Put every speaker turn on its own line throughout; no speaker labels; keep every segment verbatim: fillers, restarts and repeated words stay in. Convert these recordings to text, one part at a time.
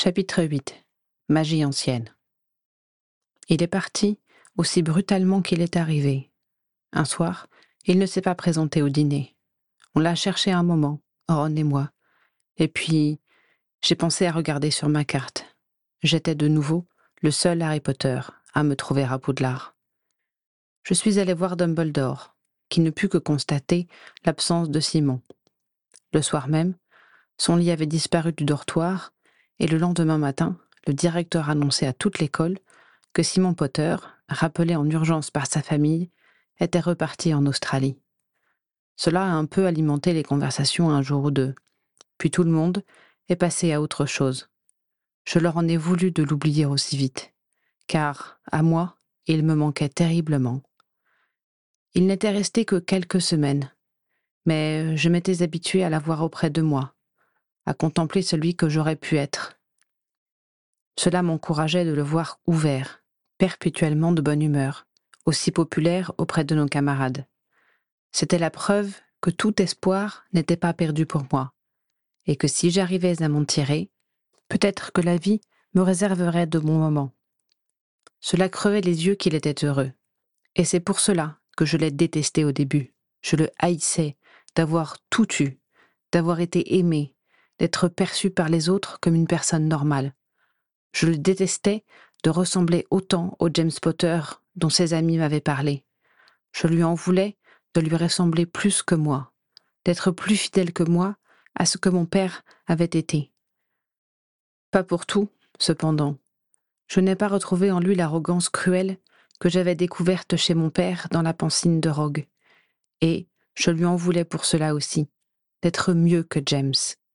Chapitre huit. Magie ancienne. Il est parti aussi brutalement qu'il est arrivé. Un soir, il ne s'est pas présenté au dîner. On l'a cherché un moment, Ron et moi. Et puis, j'ai pensé à regarder sur ma carte. J'étais de nouveau le seul Harry Potter à me trouver à Poudlard. Je suis allé voir Dumbledore, qui ne put que constater l'absence de Simon. Le soir même, son lit avait disparu du dortoir, et le lendemain matin, le directeur annonçait à toute l'école que Simon Potter, rappelé en urgence par sa famille, était reparti en Australie. Cela a un peu alimenté les conversations un jour ou deux, puis tout le monde est passé à autre chose. Je leur en ai voulu de l'oublier aussi vite, car, à moi, il me manquait terriblement. Il n'était resté que quelques semaines, mais je m'étais habituée à l'avoir auprès de moi, à contempler celui que j'aurais pu être. Cela m'encourageait de le voir ouvert, perpétuellement de bonne humeur, aussi populaire auprès de nos camarades. C'était la preuve que tout espoir n'était pas perdu pour moi, et que si j'arrivais à m'en tirer, peut-être que la vie me réserverait de bons moments. Cela crevait les yeux qu'il était heureux, et c'est pour cela que je l'ai détesté au début. Je le haïssais d'avoir tout eu, d'avoir été aimé, d'être perçu par les autres comme une personne normale. Je le détestais de ressembler autant au James Potter dont ses amis m'avaient parlé. Je lui en voulais de lui ressembler plus que moi, d'être plus fidèle que moi à ce que mon père avait été. Pas pour tout, cependant. Je n'ai pas retrouvé en lui l'arrogance cruelle que j'avais découverte chez mon père dans la pancine de Rogue. Et je lui en voulais pour cela aussi, d'être mieux que James.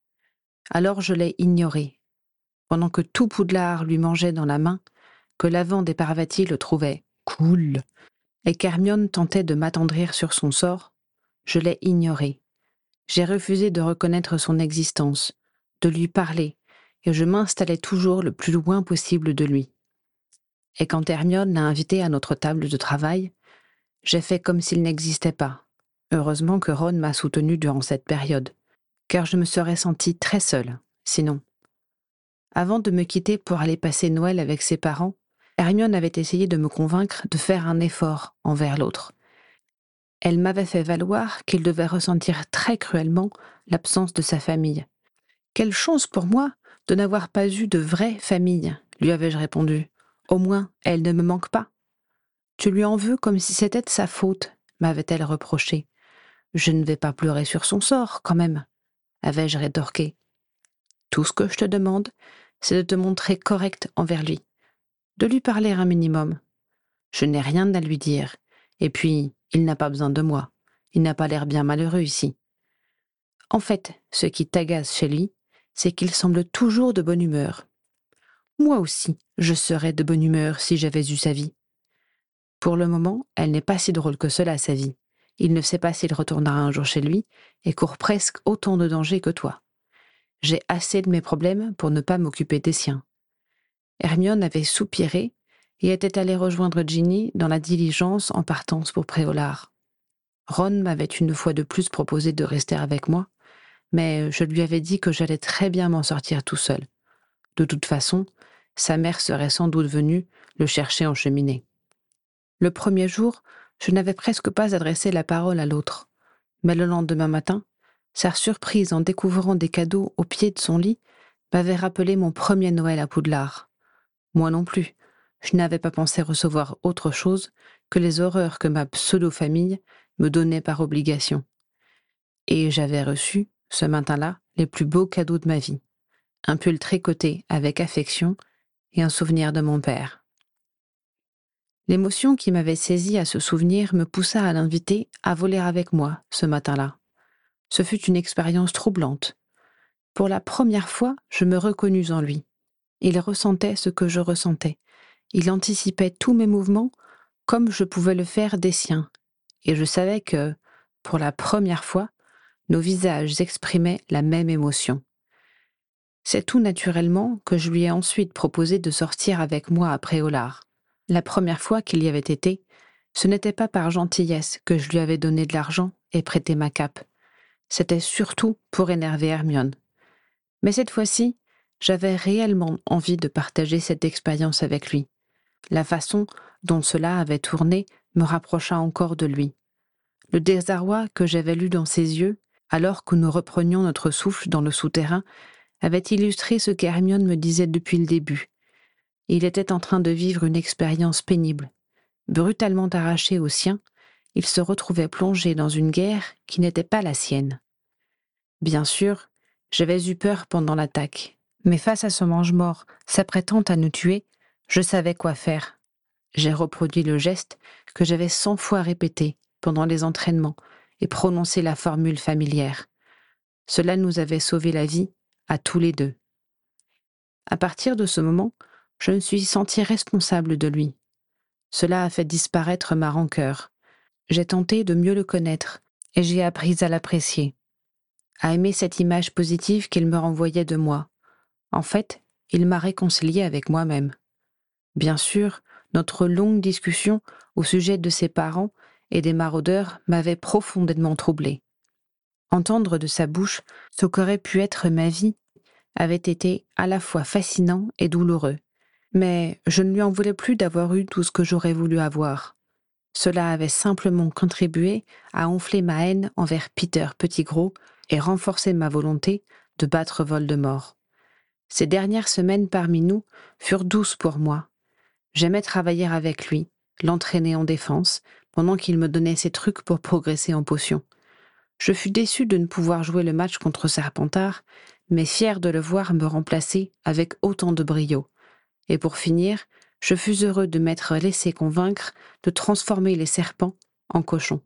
Alors je l'ai ignoré, pendant que tout Poudlard lui mangeait dans la main, que l'avant des Parvati le trouvait « cool », et qu'Hermione tentait de m'attendrir sur son sort, je l'ai ignoré. J'ai refusé de reconnaître son existence, de lui parler, et je m'installais toujours le plus loin possible de lui. Et quand Hermione l'a invité à notre table de travail, j'ai fait comme s'il n'existait pas. Heureusement que Ron m'a soutenue durant cette période, car je me serais sentie très seule, sinon. Avant de me quitter pour aller passer Noël avec ses parents, Hermione avait essayé de me convaincre de faire un effort envers l'autre. Elle m'avait fait valoir qu'il devait ressentir très cruellement l'absence de sa famille. « Quelle chance pour moi de n'avoir pas eu de vraie famille !» lui avais-je répondu. « Au moins, elle ne me manque pas. »« Tu lui en veux comme si c'était de sa faute », m'avait-elle reproché. « Je ne vais pas pleurer sur son sort, quand même », avais-je rétorqué. « Tout ce que je te demande, c'est de te montrer correct envers lui, de lui parler un minimum. Je n'ai rien à lui dire, et puis, il n'a pas besoin de moi. Il n'a pas l'air bien malheureux ici. » En fait, ce qui t'agace chez lui, c'est qu'il semble toujours de bonne humeur. Moi aussi, je serais de bonne humeur si j'avais eu sa vie. Pour le moment, elle n'est pas si drôle que cela, sa vie. Il ne sait pas s'il retournera un jour chez lui et court presque autant de dangers que toi. J'ai assez de mes problèmes pour ne pas m'occuper des siens. Hermione avait soupiré et était allée rejoindre Ginny dans la diligence en partance pour Préolard. Ron m'avait une fois de plus proposé de rester avec moi, mais je lui avais dit que j'allais très bien m'en sortir tout seul. De toute façon, sa mère serait sans doute venue le chercher en cheminée. Le premier jour, je n'avais presque pas adressé la parole à l'autre, mais le lendemain matin, sa surprise en découvrant des cadeaux au pied de son lit m'avait rappelé mon premier Noël à Poudlard. Moi non plus, je n'avais pas pensé recevoir autre chose que les horreurs que ma pseudo-famille me donnait par obligation. Et j'avais reçu, ce matin-là, les plus beaux cadeaux de ma vie. Un pull tricoté avec affection et un souvenir de mon père. L'émotion qui m'avait saisie à ce souvenir me poussa à l'inviter à voler avec moi ce matin-là. Ce fut une expérience troublante. Pour la première fois, je me reconnus en lui. Il ressentait ce que je ressentais. Il anticipait tous mes mouvements comme je pouvais le faire des siens. Et je savais que, pour la première fois, nos visages exprimaient la même émotion. C'est tout naturellement que je lui ai ensuite proposé de sortir avec moi à Préolard. La première fois qu'il y avait été, ce n'était pas par gentillesse que je lui avais donné de l'argent et prêté ma cape. C'était surtout pour énerver Hermione. Mais cette fois-ci, j'avais réellement envie de partager cette expérience avec lui. La façon dont cela avait tourné me rapprocha encore de lui. Le désarroi que j'avais lu dans ses yeux, alors que nous reprenions notre souffle dans le souterrain, avait illustré ce qu'Hermione me disait depuis le début. Il était en train de vivre une expérience pénible. Brutalement arraché au sien, il se retrouvait plongé dans une guerre qui n'était pas la sienne. Bien sûr, j'avais eu peur pendant l'attaque, mais face à ce mange-mort s'apprêtant à nous tuer, je savais quoi faire. J'ai reproduit le geste que j'avais cent fois répété pendant les entraînements et prononcé la formule familière. Cela nous avait sauvé la vie à tous les deux. À partir de ce moment, je me suis sentie responsable de lui. Cela a fait disparaître ma rancœur. J'ai tenté de mieux le connaître et j'ai appris à l'apprécier, à aimer cette image positive qu'il me renvoyait de moi. En fait, il m'a réconciliée avec moi-même. Bien sûr, notre longue discussion au sujet de ses parents et des maraudeurs m'avait profondément troublée. Entendre de sa bouche ce qu'aurait pu être ma vie avait été à la fois fascinant et douloureux. Mais je ne lui en voulais plus d'avoir eu tout ce que j'aurais voulu avoir. Cela avait simplement contribué à enfler ma haine envers Peter Pettigrew et renforcer ma volonté de battre Voldemort. Ces dernières semaines parmi nous furent douces pour moi. J'aimais travailler avec lui, l'entraîner en défense, pendant qu'il me donnait ses trucs pour progresser en potions. Je fus déçu de ne pouvoir jouer le match contre Serpentard, mais fier de le voir me remplacer avec autant de brio. Et pour finir, je fus heureux de m'être laissé convaincre de transformer les serpents en cochons.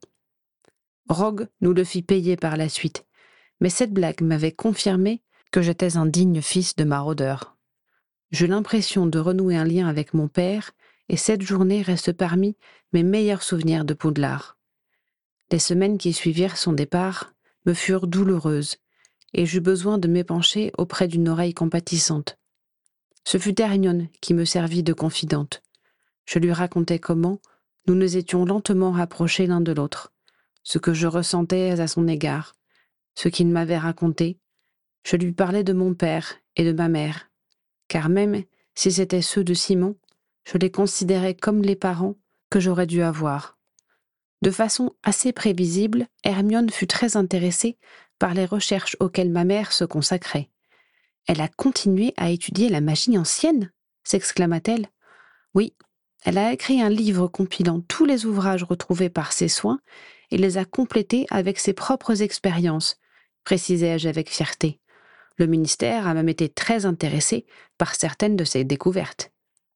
Rogue nous le fit payer par la suite, mais cette blague m'avait confirmé que j'étais un digne fils de maraudeur. J'eus l'impression de renouer un lien avec mon père, et cette journée reste parmi mes meilleurs souvenirs de Poudlard. Les semaines qui suivirent son départ me furent douloureuses, et j'eus besoin de m'épancher auprès d'une oreille compatissante. Ce fut Hermione qui me servit de confidente. Je lui racontai comment nous nous étions lentement rapprochés l'un de l'autre, ce que je ressentais à son égard, ce qu'il m'avait raconté. Je lui parlais de mon père et de ma mère, car même si c'étaient ceux de Simon, je les considérais comme les parents que j'aurais dû avoir. De façon assez prévisible, Hermione fut très intéressée par les recherches auxquelles ma mère se consacrait. « Elle a continué à étudier la magie ancienne » s'exclama-t-elle. « Oui, elle a écrit un livre compilant tous les ouvrages retrouvés par ses soins et les a complétés avec ses propres expériences, précisai-je avec fierté. Le ministère a même été très intéressé par certaines de ses découvertes. »« Vraiment ?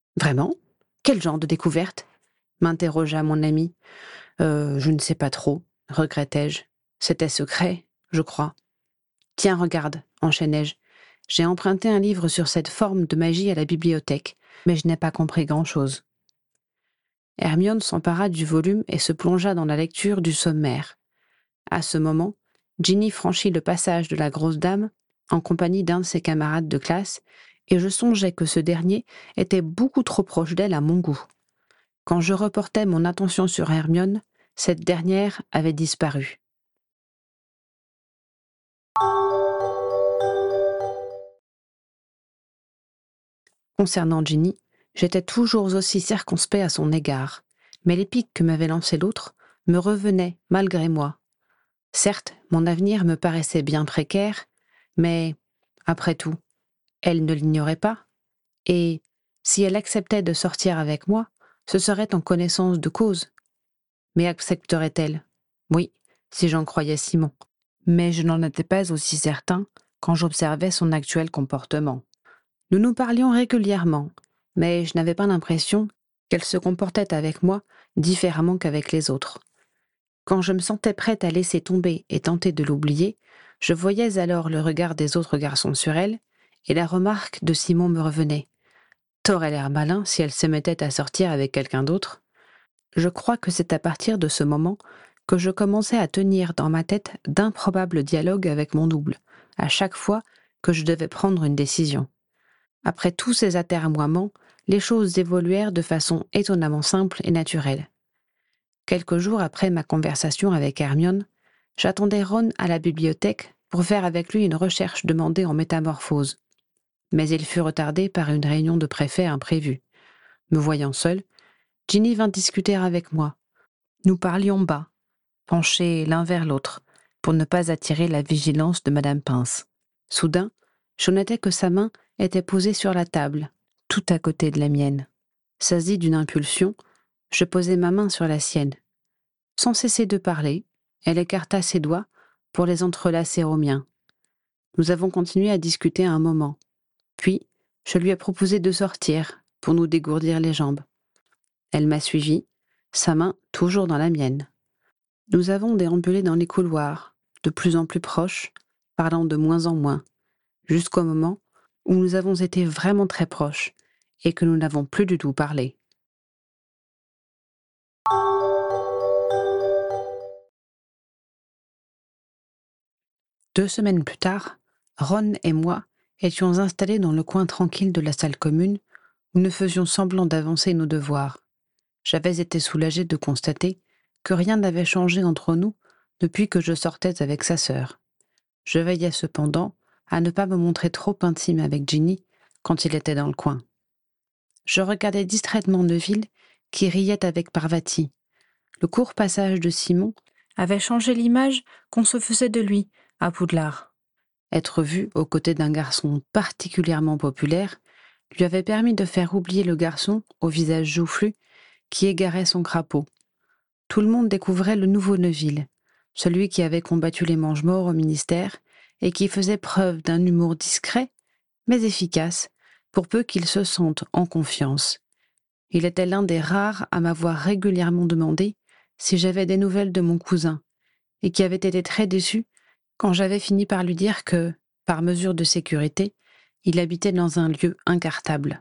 Quel genre de découvertes ?» m'interrogea mon ami. Euh, « Je ne sais pas trop, regrettai-je. C'était secret, je crois. »« Tiens, regarde, enchaînai-je. J'ai emprunté un livre sur cette forme de magie à la bibliothèque, mais je n'ai pas compris grand-chose. » Hermione s'empara du volume et se plongea dans la lecture du sommaire. À ce moment, Ginny franchit le passage de la grosse dame en compagnie d'un de ses camarades de classe, et je songeais que ce dernier était beaucoup trop proche d'elle à mon goût. Quand je reportais mon attention sur Hermione, cette dernière avait disparu. Concernant Ginny, j'étais toujours aussi circonspect à son égard, mais les piques que m'avait lancées l'autre me revenaient malgré moi. Certes, mon avenir me paraissait bien précaire, mais, après tout, elle ne l'ignorait pas, et, si elle acceptait de sortir avec moi, ce serait en connaissance de cause. Mais accepterait-elle ? Oui, si j'en croyais Simon. Mais je n'en étais pas aussi certain quand j'observais son actuel comportement. Nous nous parlions régulièrement, mais je n'avais pas l'impression qu'elle se comportait avec moi différemment qu'avec les autres. Quand je me sentais prête à laisser tomber et tenter de l'oublier, je voyais alors le regard des autres garçons sur elle, et la remarque de Simon me revenait. T'aurais l'air malin si elle se mettait à sortir avec quelqu'un d'autre. Je crois que c'est à partir de ce moment que je commençais à tenir dans ma tête d'improbables dialogues avec mon double, à chaque fois que je devais prendre une décision. Après tous ces atermoiements, les choses évoluèrent de façon étonnamment simple et naturelle. Quelques jours après ma conversation avec Hermione, j'attendais Ron à la bibliothèque pour faire avec lui une recherche demandée en métamorphose. mais il fut retardé par une réunion de préfet imprévue. Me voyant seule, Ginny vint discuter avec moi. Nous parlions bas, penchés l'un vers l'autre, pour ne pas attirer la vigilance de madame Pince. Soudain, je notai que sa main était posée sur la table, tout à côté de la mienne. Saisi d'une impulsion, je posai ma main sur la sienne. Sans cesser de parler, elle écarta ses doigts pour les entrelacer aux miens. Nous avons continué à discuter un moment. Puis, je lui ai proposé de sortir pour nous dégourdir les jambes. Elle m'a suivi, sa main toujours dans la mienne. Nous avons déambulé dans les couloirs, de plus en plus proches, parlant de moins en moins, jusqu'au moment où nous avons été vraiment très proches et que nous n'avons plus du tout parlé. Deux semaines plus tard, Ron et moi étions installés dans le coin tranquille de la salle commune où nous faisions semblant d'avancer nos devoirs. J'avais été soulagé de constater que rien n'avait changé entre nous depuis que je sortais avec sa sœur. Je veillais cependant à ne pas me montrer trop intime avec Ginny quand il était dans le coin. Je regardais distraitement Neville qui riait avec Parvati. Le court passage de Simon avait changé l'image qu'on se faisait de lui à Poudlard. Être vu aux côtés d'un garçon particulièrement populaire lui avait permis de faire oublier le garçon au visage joufflu qui égarait son crapaud. Tout le monde découvrait le nouveau Neville, celui qui avait combattu les mange-morts au ministère et qui faisait preuve d'un humour discret, mais efficace, pour peu qu'il se sente en confiance. Il était l'un des rares à m'avoir régulièrement demandé si j'avais des nouvelles de mon cousin, et qui avait été très déçu quand j'avais fini par lui dire que, par mesure de sécurité, il habitait dans un lieu incartable.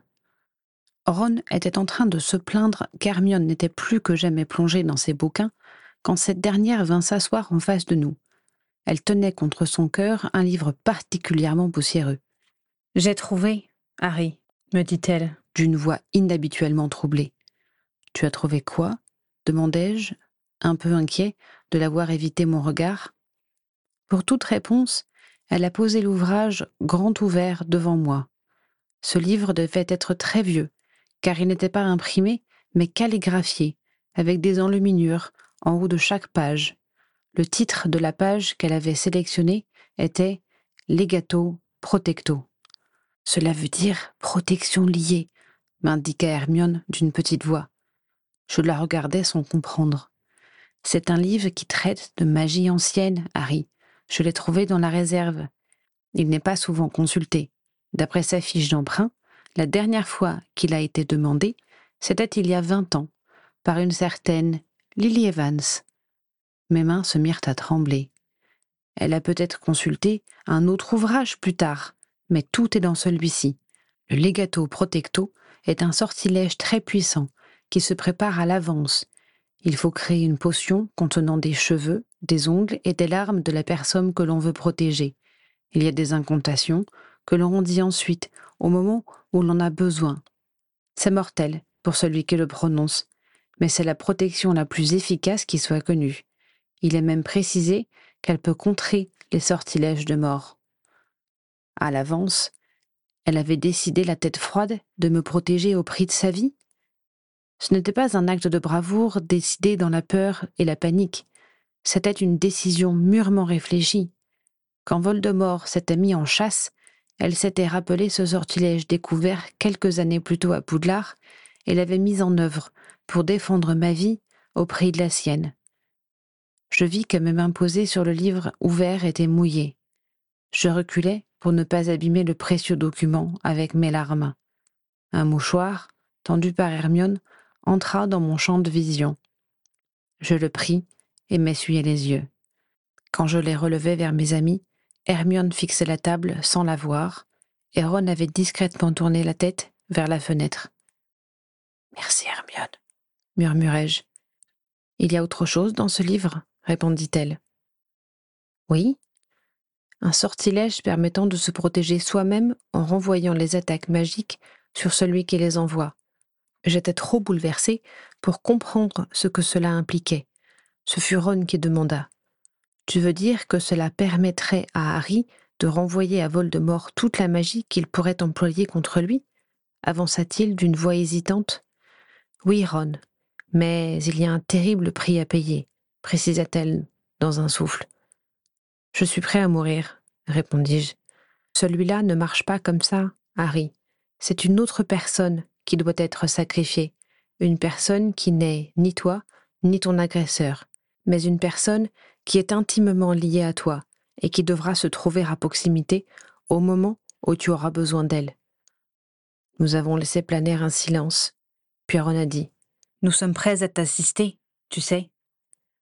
Ron était en train de se plaindre qu'Hermione n'était plus que jamais plongée dans ses bouquins quand cette dernière vint s'asseoir en face de nous. Elle tenait contre son cœur un livre particulièrement poussiéreux. « J'ai trouvé, Harry, » me dit-elle, d'une voix inhabituellement troublée. « Tu as trouvé quoi ?» demandai-je, un peu inquiet de l'avoir évité mon regard. Pour toute réponse, elle a posé l'ouvrage grand ouvert devant moi. Ce livre devait être très vieux, car il n'était pas imprimé, mais calligraphié, avec des enluminures en haut de chaque page. Le titre de la page qu'elle avait sélectionnée était « Legato Protecto ». Cela veut dire « protection liée », m'indiqua Hermione d'une petite voix. Je la regardais sans comprendre. « C'est un livre qui traite de magie ancienne, Harry. Je l'ai trouvé dans la réserve. Il n'est pas souvent consulté. D'après sa fiche d'emprunt, la dernière fois qu'il a été demandé, c'était il y a vingt ans, par une certaine Lily Evans. » Mes mains se mirent à trembler. Elle a peut-être consulté un autre ouvrage plus tard, mais tout est dans celui-ci. Le Legato Protecto est un sortilège très puissant qui se prépare à l'avance. Il faut créer une potion contenant des cheveux, des ongles et des larmes de la personne que l'on veut protéger. Il y a des incantations que l'on dit ensuite au moment où l'on a besoin. C'est mortel pour celui qui le prononce, mais c'est la protection la plus efficace qui soit connue. Il est même précisé qu'elle peut contrer les sortilèges de mort. À l'avance, elle avait décidé la tête froide de me protéger au prix de sa vie. Ce n'était pas un acte de bravoure décidé dans la peur et la panique. C'était une décision mûrement réfléchie. Quand Voldemort s'était mis en chasse, elle s'était rappelé ce sortilège découvert quelques années plus tôt à Poudlard et l'avait mis en œuvre pour défendre ma vie au prix de la sienne. Je vis que mes mains posées sur le livre ouvert étaient mouillées. Je reculai pour ne pas abîmer le précieux document avec mes larmes. Un mouchoir, tendu par Hermione, entra dans mon champ de vision. Je le pris et m'essuyai les yeux. Quand je les relevai vers mes amis, Hermione fixait la table sans la voir, et Ron avait discrètement tourné la tête vers la fenêtre. « Merci, Hermione, » murmurai-je. « Il y a autre chose dans ce livre ?» répondit-elle. « Oui, un sortilège permettant de se protéger soi-même en renvoyant les attaques magiques sur celui qui les envoie. » J'étais trop bouleversée pour comprendre ce que cela impliquait. Ce fut Ron qui demanda. « Tu veux dire que cela permettrait à Harry de renvoyer à Voldemort toute la magie qu'il pourrait employer contre lui ? Avança-t-il d'une voix hésitante. Oui, Ron, mais il y a un terrible prix à payer, précisa-t-elle dans un souffle. Je suis prêt à mourir, répondis-je. Celui-là ne marche pas comme ça, Harry. C'est une autre personne qui doit être sacrifiée, une personne qui n'est ni toi, ni ton agresseur, mais une personne qui est intimement liée à toi et qui devra se trouver à proximité au moment où tu auras besoin d'elle. Nous avons laissé planer un silence, puis Ron a dit « Nous sommes prêts à t'assister, tu sais. »« Non !»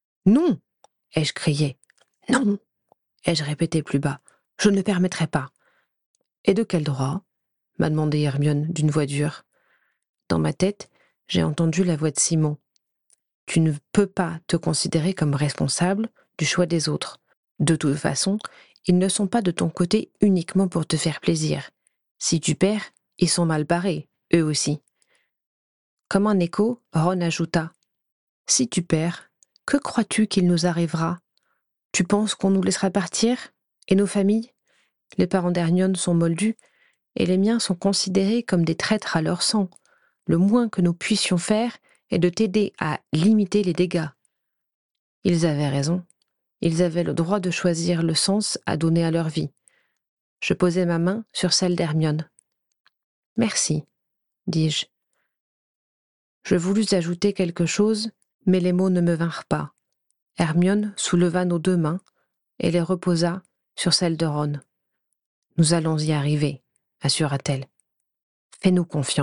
ai-je crié. « Non !» ai-je répété plus bas. « Je ne permettrai pas. » « Et de quel droit ?» m'a demandé Hermione d'une voix dure. Dans ma tête, j'ai entendu la voix de Simon. « Tu ne peux pas te considérer comme responsable du choix des autres. De toute façon, ils ne sont pas de ton côté uniquement pour te faire plaisir. Si tu perds, ils sont mal barrés, eux aussi. » Comme un écho, Ron ajouta « Si tu perds, que crois-tu qu'il nous arrivera ? Tu penses qu'on nous laissera partir ? Et nos familles ? Les parents d'Hermione sont moldus, et les miens sont considérés comme des traîtres à leur sang. Le moins que nous puissions faire est de t'aider à limiter les dégâts. » Ils avaient raison. Ils avaient le droit de choisir le sens à donner à leur vie. Je posai ma main sur celle d'Hermione. « Merci, » dis-je. Je voulus ajouter quelque chose, mais les mots ne me vinrent pas. Hermione souleva nos deux mains et les reposa sur celle de Ron. « Nous allons y arriver, » assura-t-elle. « Fais-nous confiance. »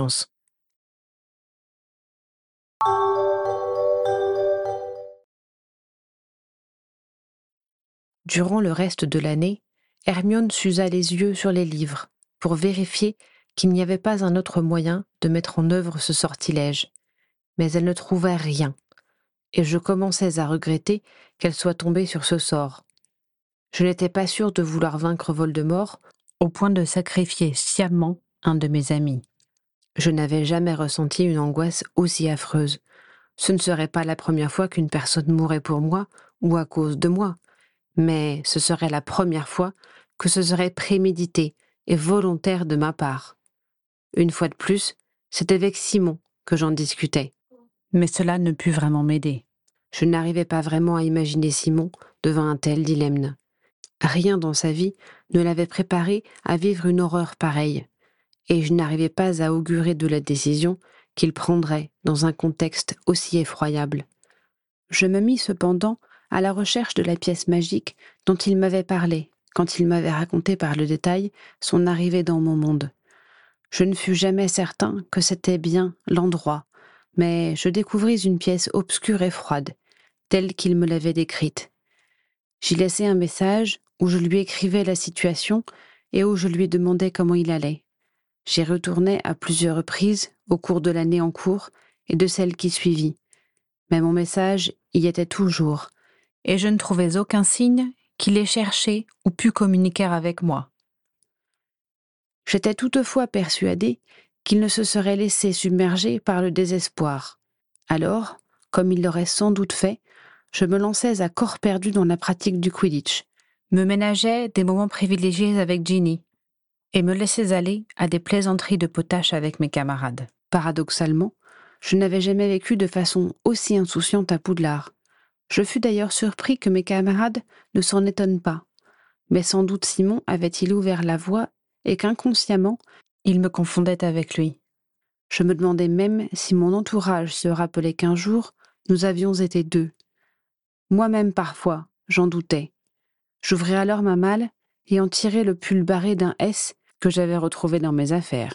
Durant le reste de l'année, Hermione s'usa les yeux sur les livres pour vérifier qu'il n'y avait pas un autre moyen de mettre en œuvre ce sortilège. Mais elle ne trouvait rien, et je commençais à regretter qu'elle soit tombée sur ce sort. Je n'étais pas sûre de vouloir vaincre Voldemort au point de sacrifier sciemment un de mes amis. Je n'avais jamais ressenti une angoisse aussi affreuse. Ce ne serait pas la première fois qu'une personne mourrait pour moi ou à cause de moi, mais ce serait la première fois que ce serait prémédité et volontaire de ma part. Une fois de plus, c'était avec Simon que j'en discutais. Mais cela ne put vraiment m'aider. Je n'arrivais pas vraiment à imaginer Simon devant un tel dilemme. Rien dans sa vie ne l'avait préparé à vivre une horreur pareille, et je n'arrivais pas à augurer de la décision qu'il prendrait dans un contexte aussi effroyable. Je me mis cependant à la recherche de la pièce magique dont il m'avait parlé quand il m'avait raconté par le détail son arrivée dans mon monde. Je ne fus jamais certain que c'était bien l'endroit, mais je découvris une pièce obscure et froide, telle qu'il me l'avait décrite. J'y laissai un message où je lui écrivais la situation et où je lui demandais comment il allait. J'y retournai à plusieurs reprises au cours de l'année en cours et de celle qui suivit. Mais mon message y était toujours, et je ne trouvais aucun signe qu'il ait cherché ou pu communiquer avec moi. J'étais toutefois persuadée qu'il ne se serait laissé submerger par le désespoir. Alors, comme il l'aurait sans doute fait, je me lançais à corps perdu dans la pratique du Quidditch, me ménageais des moments privilégiés avec Ginny, et me laissais aller à des plaisanteries de potache avec mes camarades. Paradoxalement, je n'avais jamais vécu de façon aussi insouciante à Poudlard. Je fus d'ailleurs surpris que mes camarades ne s'en étonnent pas, mais sans doute Simon avait-il ouvert la voie et qu'inconsciemment, il me confondait avec lui. Je me demandais même si mon entourage se rappelait qu'un jour, nous avions été deux. Moi-même, parfois, j'en doutais. J'ouvris alors ma malle et en tirai le pull barré d'un S que j'avais retrouvé dans mes affaires.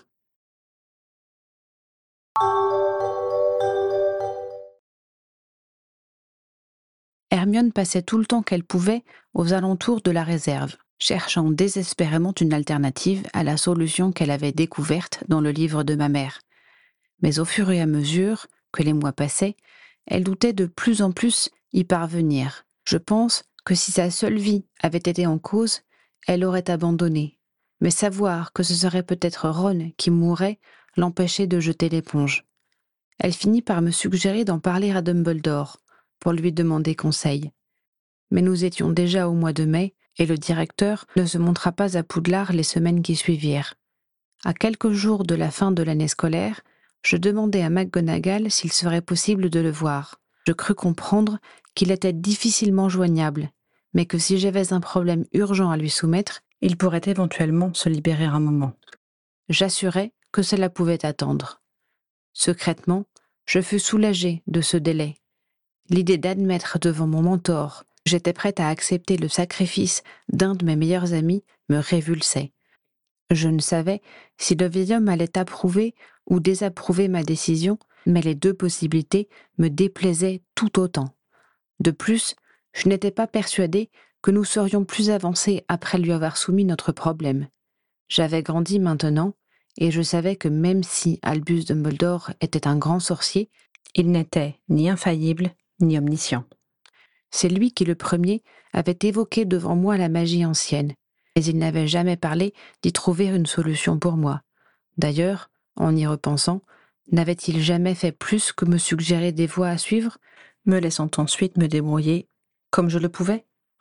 Hermione passait tout le temps qu'elle pouvait aux alentours de la réserve, cherchant désespérément une alternative à la solution qu'elle avait découverte dans le livre de ma mère. Mais au fur et à mesure que les mois passaient, elle doutait de plus en plus y parvenir. Je pense que si sa seule vie avait été en cause, elle aurait abandonné. Mais savoir que ce serait peut-être Ron qui mourrait l'empêchait de jeter l'éponge. Elle finit par me suggérer d'en parler à Dumbledore, pour lui demander conseil. Mais nous étions déjà au mois de mai, et le directeur ne se montra pas à Poudlard les semaines qui suivirent. À quelques jours de la fin de l'année scolaire, je demandai à McGonagall s'il serait possible de le voir. Je crus comprendre qu'il était difficilement joignable, mais que si j'avais un problème urgent à lui soumettre, il pourrait éventuellement se libérer un moment. J'assurai que cela pouvait attendre. Secrètement, je fus soulagée de ce délai. L'idée d'admettre devant mon mentor que j'étais prête à accepter le sacrifice d'un de mes meilleurs amis me révulsait. Je ne savais si le vieil homme allait approuver ou désapprouver ma décision, mais les deux possibilités me déplaisaient tout autant. De plus, je n'étais pas persuadée que nous serions plus avancés après lui avoir soumis notre problème. J'avais grandi maintenant, et je savais que même si Albus Dumbledore était un grand sorcier, il n'était ni infaillible ni omniscient. C'est lui qui le premier avait évoqué devant moi la magie ancienne, mais il n'avait jamais parlé d'y trouver une solution pour moi. D'ailleurs, en y repensant, n'avait-il jamais fait plus que me suggérer des voies à suivre, me laissant ensuite me débrouiller comme je le pouvais ?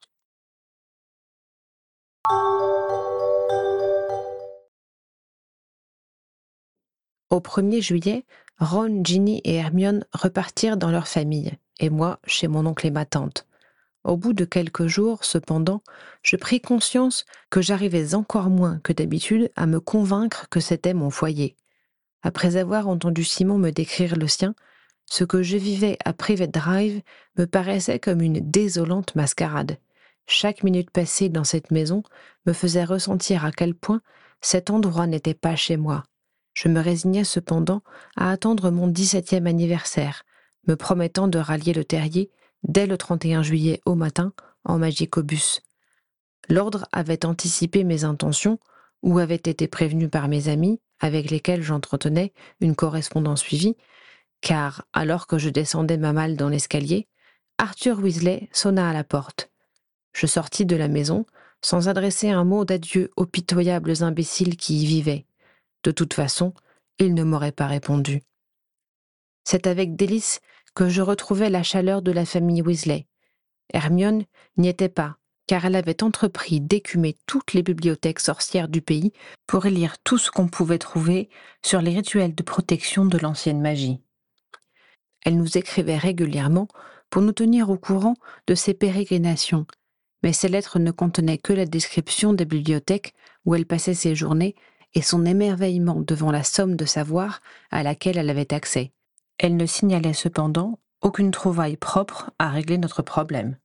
Au premier juillet, Ron, Ginny et Hermione repartirent dans leur famille, et moi chez mon oncle et ma tante. Au bout de quelques jours, cependant, je pris conscience que j'arrivais encore moins que d'habitude à me convaincre que c'était mon foyer. Après avoir entendu Simon me décrire le sien, ce que je vivais à Privet Drive me paraissait comme une désolante mascarade. Chaque minute passée dans cette maison me faisait ressentir à quel point cet endroit n'était pas chez moi. Je me résignais cependant à attendre mon dix-septième anniversaire, me promettant de rallier le terrier dès le trente et un juillet au matin en magicobus. L'ordre avait anticipé mes intentions ou avait été prévenu par mes amis avec lesquels j'entretenais une correspondance suivie, car alors que je descendais ma malle dans l'escalier, Arthur Weasley sonna à la porte. Je sortis de la maison sans adresser un mot d'adieu aux pitoyables imbéciles qui y vivaient. De toute façon, il ne m'aurait pas répondu. C'est avec délice que je retrouvais la chaleur de la famille Weasley. Hermione n'y était pas, car elle avait entrepris d'écumer toutes les bibliothèques sorcières du pays pour y lire tout ce qu'on pouvait trouver sur les rituels de protection de l'ancienne magie. Elle nous écrivait régulièrement pour nous tenir au courant de ses pérégrinations, mais ces lettres ne contenaient que la description des bibliothèques où elle passait ses journées et son émerveillement devant la somme de savoir à laquelle elle avait accès. Elle ne signalait cependant aucune trouvaille propre à régler notre problème.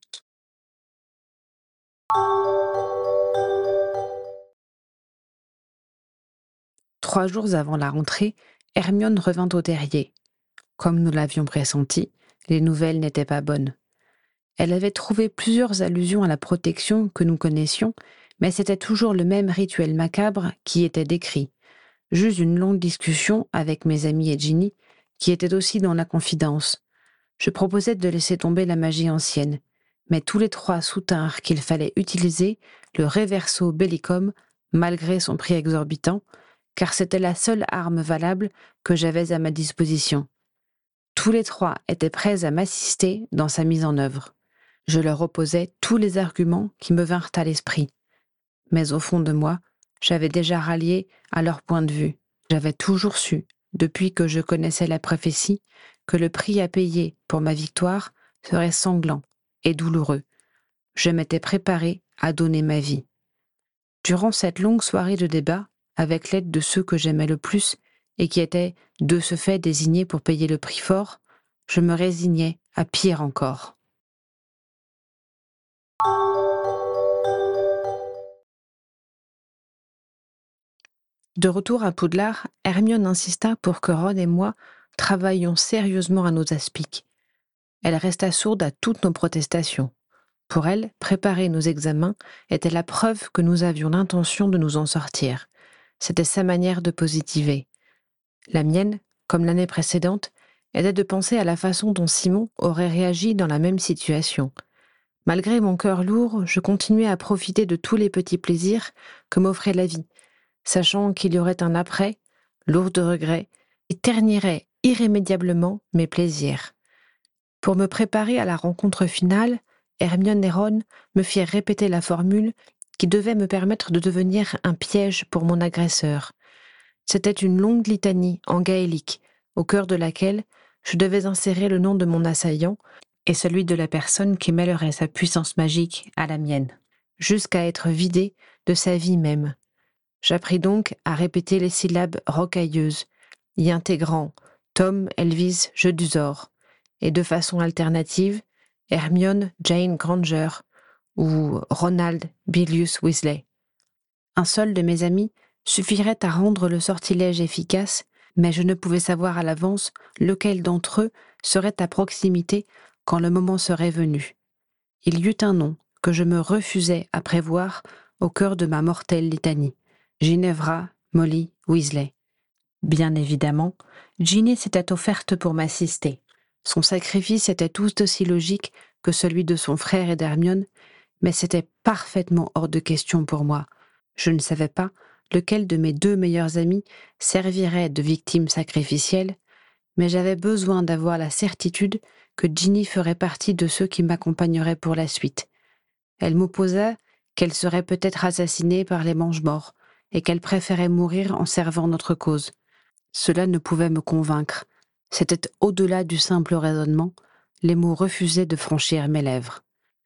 Trois jours avant la rentrée, Hermione revint au terrier. Comme nous l'avions pressenti, les nouvelles n'étaient pas bonnes. Elle avait trouvé plusieurs allusions à la protection que nous connaissions, mais c'était toujours le même rituel macabre qui était décrit. J'eus une longue discussion avec mes amis et Ginny, qui étaient aussi dans la confidence. Je proposais de laisser tomber la magie ancienne, mais tous les trois soutinrent qu'il fallait utiliser le Reverso Bellicum, malgré son prix exorbitant, car c'était la seule arme valable que j'avais à ma disposition. Tous les trois étaient prêts à m'assister dans sa mise en œuvre. Je leur opposais tous les arguments qui me vinrent à l'esprit. Mais au fond de moi, j'avais déjà rallié à leur point de vue. J'avais toujours su, depuis que je connaissais la prophétie, que le prix à payer pour ma victoire serait sanglant et douloureux. Je m'étais préparée à donner ma vie. Durant cette longue soirée de débat, avec l'aide de ceux que j'aimais le plus et qui étaient de ce fait désignés pour payer le prix fort, je me résignais à pire encore. De retour à Poudlard, Hermione insista pour que Ron et moi travaillions sérieusement à nos aspics. Elle resta sourde à toutes nos protestations. Pour elle, préparer nos examens était la preuve que nous avions l'intention de nous en sortir. C'était sa manière de positiver. La mienne, comme l'année précédente, était de penser à la façon dont Simon aurait réagi dans la même situation. Malgré mon cœur lourd, je continuais à profiter de tous les petits plaisirs que m'offrait la vie, sachant qu'il y aurait un après, lourd de regrets, et ternirait irrémédiablement mes plaisirs. Pour me préparer à la rencontre finale, Hermione et Ron me firent répéter la formule qui devait me permettre de devenir un piège pour mon agresseur. C'était une longue litanie en gaélique, au cœur de laquelle je devais insérer le nom de mon assaillant et celui de la personne qui mêlerait sa puissance magique à la mienne, jusqu'à être vidé de sa vie même. J'appris donc à répéter les syllabes rocailleuses, y intégrant Tom Elvis Jedusor, et de façon alternative Hermione Jane Granger ou Ronald Bilius Weasley. Un seul de mes amis suffirait à rendre le sortilège efficace, mais je ne pouvais savoir à l'avance lequel d'entre eux serait à proximité quand le moment serait venu. Il y eut un nom que je me refusais à prévoir au cœur de ma mortelle litanie. Ginevra Molly Weasley. Bien évidemment, Ginny s'était offerte pour m'assister. Son sacrifice était tout aussi logique que celui de son frère et d'Hermione, mais c'était parfaitement hors de question pour moi. Je ne savais pas lequel de mes deux meilleurs amis servirait de victime sacrificielle, mais j'avais besoin d'avoir la certitude que Ginny ferait partie de ceux qui m'accompagneraient pour la suite. Elle m'opposa qu'elle serait peut-être assassinée par les mange-morts et qu'elle préférait mourir en servant notre cause. Cela ne pouvait me convaincre. C'était au-delà du simple raisonnement, les mots refusaient de franchir mes lèvres.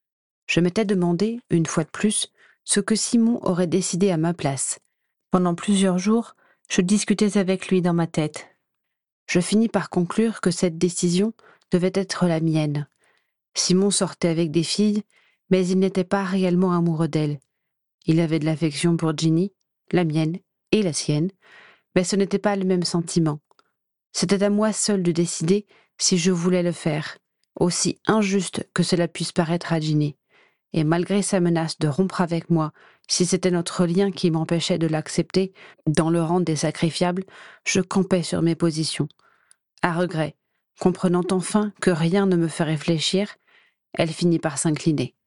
Je m'étais demandé, une fois de plus, ce que Simon aurait décidé à ma place. Pendant plusieurs jours, je discutais avec lui dans ma tête. Je finis par conclure que cette décision devait être la mienne. Simon sortait avec des filles, mais il n'était pas réellement amoureux d'elles. Il avait de l'affection pour Ginny, la mienne et la sienne, mais ce n'était pas le même sentiment. C'était à moi seul de décider si je voulais le faire, aussi injuste que cela puisse paraître à Ginny. Et malgré sa menace de rompre avec moi, si c'était notre lien qui m'empêchait de l'accepter dans le rang des sacrifiables, je campais sur mes positions. À regret, comprenant enfin que rien ne me ferait fléchir, elle finit par s'incliner.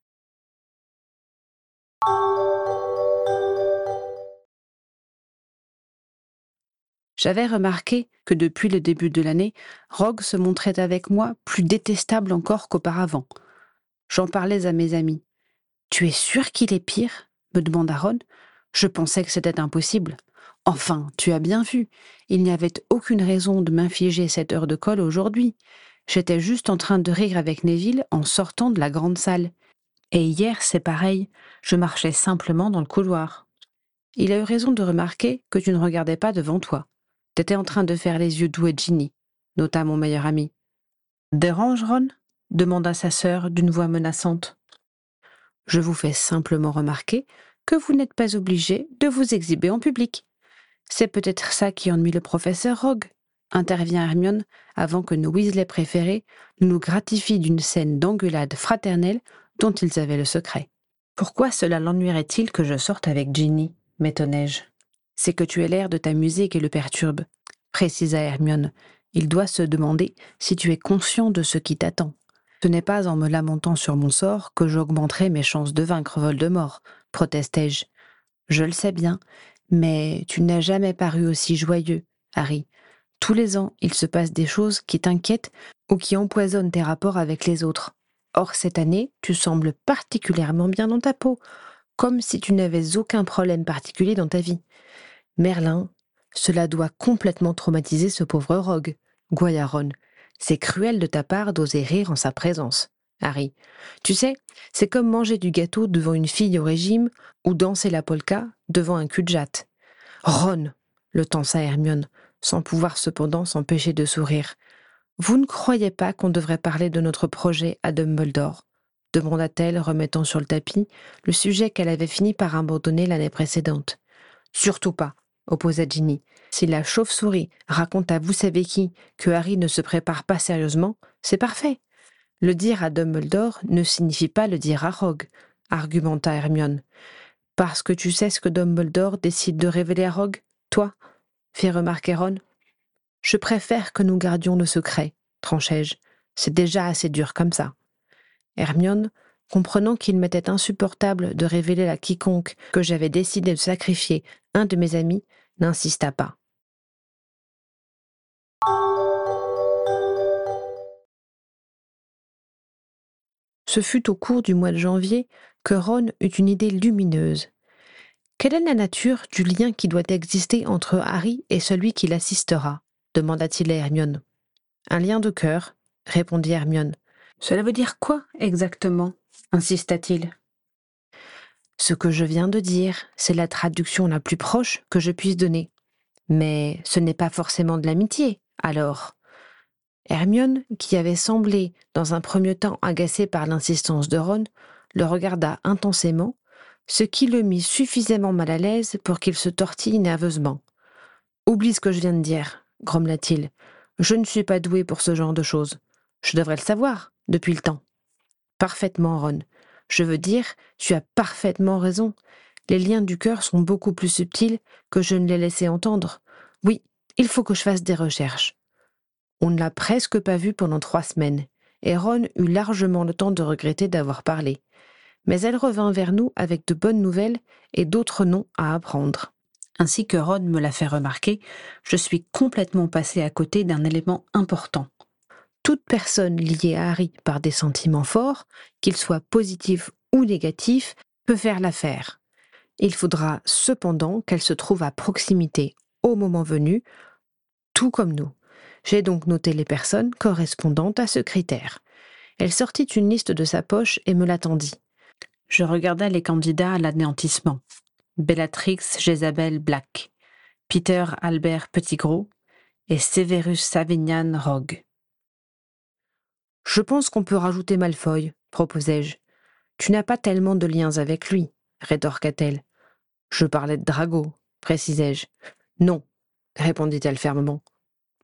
J'avais remarqué que depuis le début de l'année, Rogue se montrait avec moi plus détestable encore qu'auparavant. J'en parlais à mes amis. « Tu es sûr qu'il est pire ?» me demanda Ron. « Je pensais que c'était impossible. » « Enfin, tu as bien vu, il n'y avait aucune raison de m'infliger cette heure de colle aujourd'hui. J'étais juste en train de rire avec Neville en sortant de la grande salle. Et hier, c'est pareil, je marchais simplement dans le couloir. » Il a eu raison de remarquer que tu ne regardais pas devant toi. T'étais en train de faire les yeux doux à Ginny, nota mon meilleur ami. « Dérange, Ron ?» demanda sa sœur d'une voix menaçante. « Je vous fais simplement remarquer que vous n'êtes pas obligé de vous exhiber en public. C'est peut-être ça qui ennuie le professeur Rogue, » intervient Hermione avant que nos Weasley préférés nous gratifient d'une scène d'engueulade fraternelle dont ils avaient le secret. « Pourquoi cela l'ennuierait-il que je sorte avec Ginny ?» m'étonnai-je. « C'est que tu as l'air de t'amuser qui le perturbe, » précisa Hermione. « Il doit se demander si tu es conscient de ce qui t'attend. Ce n'est pas en me lamentant sur mon sort que j'augmenterai mes chances de vaincre Voldemort, protestai-je. Je le sais bien, mais tu n'as jamais paru aussi joyeux, Harry. Tous les ans, il se passe des choses qui t'inquiètent ou qui empoisonnent tes rapports avec les autres. Or, cette année, tu sembles particulièrement bien dans ta peau, comme si tu n'avais aucun problème particulier dans ta vie. Merlin, cela doit complètement traumatiser ce pauvre Rogue, gouailla Ron. C'est cruel de ta part d'oser rire en sa présence. Harry, tu sais, c'est comme manger du gâteau devant une fille au régime ou danser la polka devant un cul-de-jatte. Ron, le tensa Hermione, sans pouvoir cependant s'empêcher de sourire. Vous ne croyez pas qu'on devrait parler de notre projet à Dumbledore ? Demanda-t-elle, remettant sur le tapis le sujet qu'elle avait fini par abandonner l'année précédente. Surtout pas, opposa Ginny. Si la chauve-souris raconte à vous savez qui que Harry ne se prépare pas sérieusement, c'est parfait. Le dire à Dumbledore ne signifie pas le dire à Rogue, argumenta Hermione. Parce que tu sais ce que Dumbledore décide de révéler à Rogue, toi, fit remarquer Ron. Je préfère que nous gardions le secret, tranchai-je. C'est déjà assez dur comme ça. Hermione, comprenant qu'il m'était insupportable de révéler à quiconque que j'avais décidé de sacrifier un de mes amis, n'insista pas. Ce fut au cours du mois de janvier que Ron eut une idée lumineuse. Quelle est la nature du lien qui doit exister entre Harry et celui qui l'assistera ? Demanda-t-il à Hermione. Un lien de cœur, répondit Hermione. Cela veut dire quoi exactement ? Insista-t-il. Ce que je viens de dire, c'est la traduction la plus proche que je puisse donner. Mais ce n'est pas forcément de l'amitié, alors. Hermione, qui avait semblé, dans un premier temps agacée par l'insistance de Ron, le regarda intensément, ce qui le mit suffisamment mal à l'aise pour qu'il se tortille nerveusement. « Oublie ce que je viens de dire, grommela-t-il. Je ne suis pas doué pour ce genre de choses. Je devrais le savoir, depuis le temps. » Parfaitement, Ron. Je veux dire, tu as parfaitement raison. Les liens du cœur sont beaucoup plus subtils que je ne les laissais entendre. Oui, il faut que je fasse des recherches. On ne l'a presque pas vu pendant trois semaines, et Ron eut largement le temps de regretter d'avoir parlé. Mais elle revint vers nous avec de bonnes nouvelles et d'autres noms à apprendre. Ainsi que Ron me l'a fait remarquer, je suis complètement passé à côté d'un élément important. Toute personne liée à Harry par des sentiments forts, qu'ils soient positifs ou négatifs, peut faire l'affaire. Il faudra cependant qu'elle se trouve à proximité au moment venu, tout comme nous. J'ai donc noté les personnes correspondantes à ce critère. Elle sortit une liste de sa poche et me la tendit. Je regardai les candidats à l'anéantissement. Bellatrix Jézabel Black, Peter Albert Pettigrew et Severus Savignan Rogue. « Je pense qu'on peut rajouter Malfoy, proposai-je. Tu n'as pas tellement de liens avec lui, rétorqua-t-elle. Je parlais de Drago, précisai-je. Non, répondit-elle fermement. Pourquoi ?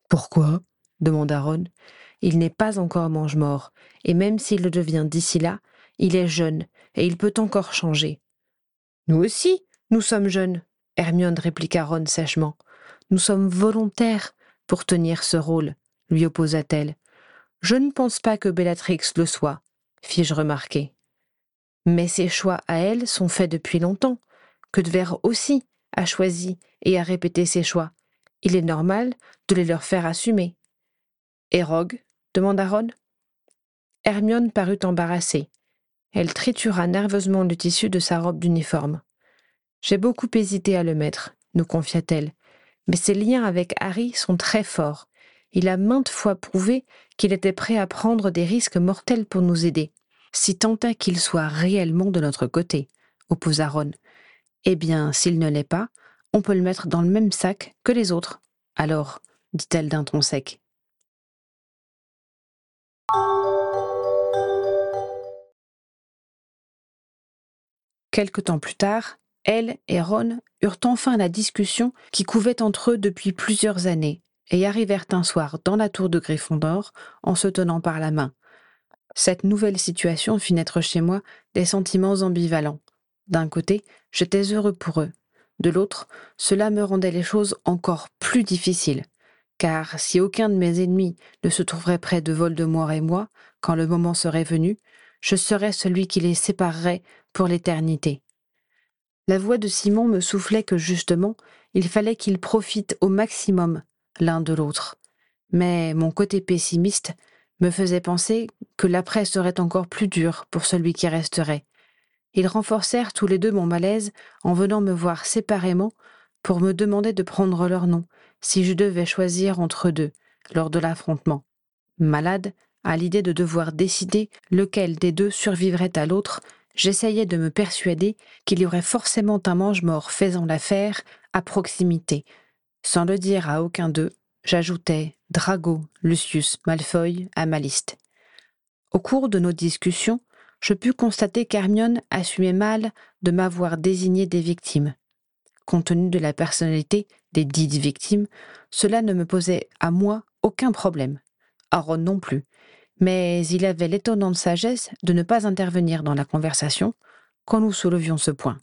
Demanda Ron. Il n'est pas encore mange-mort, et même s'il le devient d'ici là, il est jeune, et il peut encore changer. Nous aussi, nous sommes jeunes, Hermione répliqua Ron sèchement. Nous sommes volontaires pour tenir ce rôle, lui opposa-t-elle. Je ne pense pas que Bellatrix le soit, fis-je remarquer. Mais ses choix à elle sont faits depuis longtemps. Cuthbert aussi a choisi et a répété ses choix. Il est normal de les leur faire assumer. Et Rogue ? Demanda Ron. Hermione parut embarrassée. Elle tritura nerveusement le tissu de sa robe d'uniforme. J'ai beaucoup hésité à le mettre, nous confia-t-elle, mais ses liens avec Harry sont très forts. Il a maintes fois prouvé qu'il était prêt à prendre des risques mortels pour nous aider, si tant est qu'il soit réellement de notre côté, opposa Ron. Eh bien, s'il ne l'est pas, on peut le mettre dans le même sac que les autres. Alors, dit-elle d'un ton sec. Quelque temps plus tard, elle et Ron eurent enfin la discussion qui couvait entre eux depuis plusieurs années et arrivèrent un soir dans la tour de Gryffondor en se tenant par la main. Cette nouvelle situation fit naître chez moi des sentiments ambivalents. D'un côté, j'étais heureux pour eux. De l'autre, cela me rendait les choses encore plus difficiles. Car si aucun de mes ennemis ne se trouverait près de Voldemort et moi, quand le moment serait venu, je serais celui qui les séparerait pour l'éternité. La voix de Simon me soufflait que justement, il fallait qu'ils profitent au maximum l'un de l'autre. Mais mon côté pessimiste me faisait penser que l'après serait encore plus dur pour celui qui resterait. Ils renforcèrent tous les deux mon malaise en venant me voir séparément pour me demander de prendre leur nom, si je devais choisir entre eux deux, lors de l'affrontement. Malade, à l'idée de devoir décider lequel des deux survivrait à l'autre, j'essayais de me persuader qu'il y aurait forcément un mange-mort faisant l'affaire à proximité. Sans le dire à aucun d'eux, j'ajoutais Drago, Lucius, Malfoy à ma liste. Au cours de nos discussions, je pus constater qu'Hermione assumait mal de m'avoir désigné des victimes. Compte tenu de la personnalité des dites victimes, cela ne me posait à moi aucun problème. À Ron non plus. Mais il avait l'étonnante sagesse de ne pas intervenir dans la conversation quand nous soulevions ce point.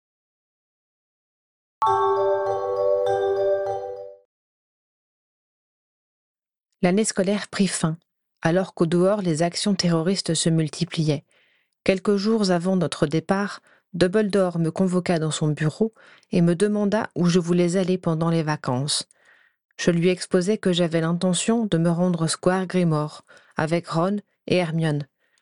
L'année scolaire prit fin, alors qu'au dehors les actions terroristes se multipliaient. Quelques jours avant notre départ, Dumbledore me convoqua dans son bureau et me demanda où je voulais aller pendant les vacances. Je lui exposai que j'avais l'intention de me rendre au square Grimmauld avec Ron et Hermione.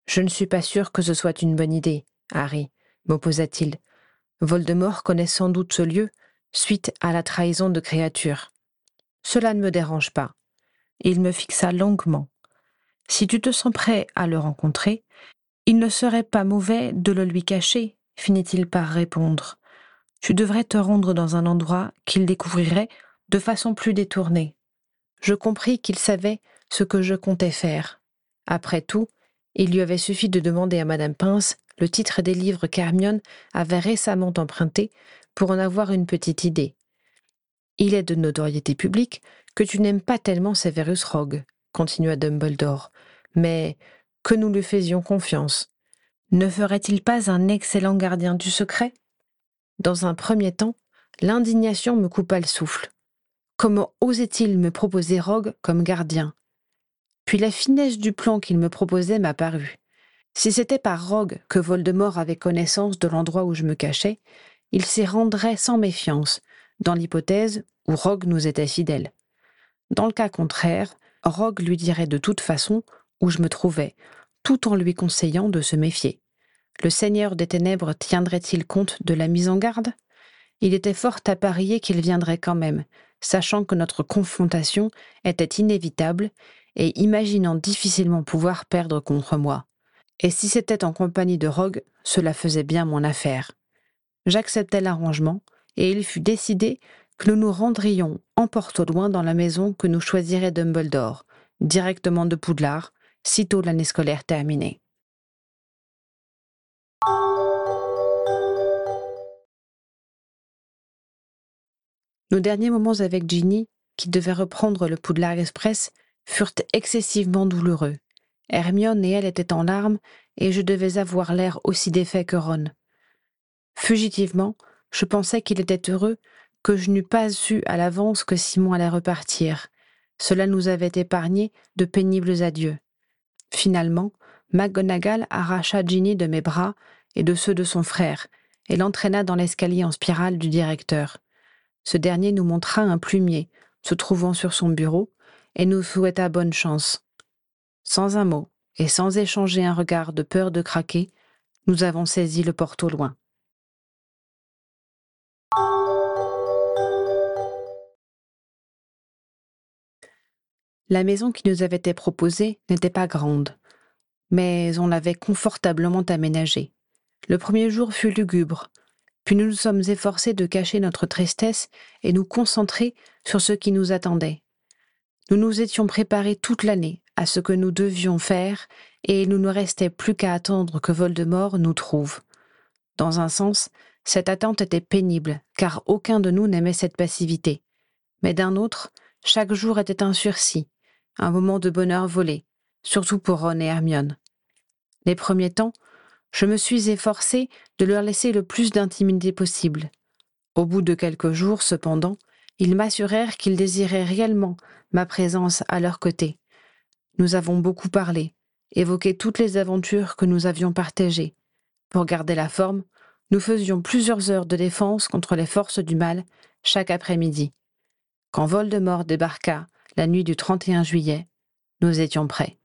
« Je ne suis pas sûr que ce soit une bonne idée, Harry, m'opposa-t-il. Voldemort connaît sans doute ce lieu, suite à la trahison de créatures. Cela ne me dérange pas. » Il me fixa longuement. « Si tu te sens prêt à le rencontrer, il ne serait pas mauvais de le lui cacher, finit-il par répondre. Tu devrais te rendre dans un endroit qu'il découvrirait de façon plus détournée. Je compris qu'il savait ce que je comptais faire. Après tout, il lui avait suffi de demander à Madame Pince le titre des livres qu'Hermione avait récemment empruntés pour en avoir une petite idée. Il est de notoriété publique que tu n'aimes pas tellement Severus Rogue, continua Dumbledore, mais que nous lui faisions confiance. Ne ferait-il pas un excellent gardien du secret ? Dans un premier temps, l'indignation me coupa le souffle. Comment osait-il me proposer Rogue comme gardien ? Puis la finesse du plan qu'il me proposait m'apparut. Si c'était par Rogue que Voldemort avait connaissance de l'endroit où je me cachais, il s'y rendrait sans méfiance, dans l'hypothèse où Rogue nous était fidèle. Dans le cas contraire, Rogue lui dirait de toute façon où je me trouvais, tout en lui conseillant de se méfier. Le Seigneur des Ténèbres tiendrait-il compte de la mise en garde ? Il était fort à parier qu'il viendrait quand même, sachant que notre confrontation était inévitable et imaginant difficilement pouvoir perdre contre moi. Et si c'était en compagnie de Rogue, cela faisait bien mon affaire. J'acceptai l'arrangement, et il fut décidé que nous nous rendrions en porte au loin dans la maison que nous choisirait Dumbledore, directement de Poudlard, sitôt l'année scolaire terminée. Nos derniers moments avec Ginny, qui devait reprendre le Poudlard Express, furent excessivement douloureux. Hermione et elle étaient en larmes, et je devais avoir l'air aussi défait que Ron. Fugitivement, je pensais qu'il était heureux que je n'eus pas su à l'avance que Simon allait repartir. Cela nous avait épargné de pénibles adieux. Finalement, McGonagall arracha Ginny de mes bras et de ceux de son frère, et l'entraîna dans l'escalier en spirale du directeur. Ce dernier nous montra un plumier, se trouvant sur son bureau, et nous souhaita bonne chance. Sans un mot, et sans échanger un regard de peur de craquer, nous avons saisi le porte au loin. La maison qui nous avait été proposée n'était pas grande, mais on l'avait confortablement aménagée. Le premier jour fut lugubre, puis nous nous sommes efforcés de cacher notre tristesse et nous concentrer sur ce qui nous attendait. Nous nous étions préparés toute l'année à ce que nous devions faire et il ne nous restait plus qu'à attendre que Voldemort nous trouve. Dans un sens, cette attente était pénible, car aucun de nous n'aimait cette passivité. Mais d'un autre, chaque jour était un sursis, un moment de bonheur volé, surtout pour Ron et Hermione. Les premiers temps, je me suis efforcée de leur laisser le plus d'intimité possible. Au bout de quelques jours, cependant, ils m'assurèrent qu'ils désiraient réellement ma présence à leur côté. Nous avons beaucoup parlé, évoqué toutes les aventures que nous avions partagées. Pour garder la forme, nous faisions plusieurs heures de défense contre les forces du mal chaque après-midi. Quand Voldemort débarqua la nuit du trente et un juillet, nous étions prêts.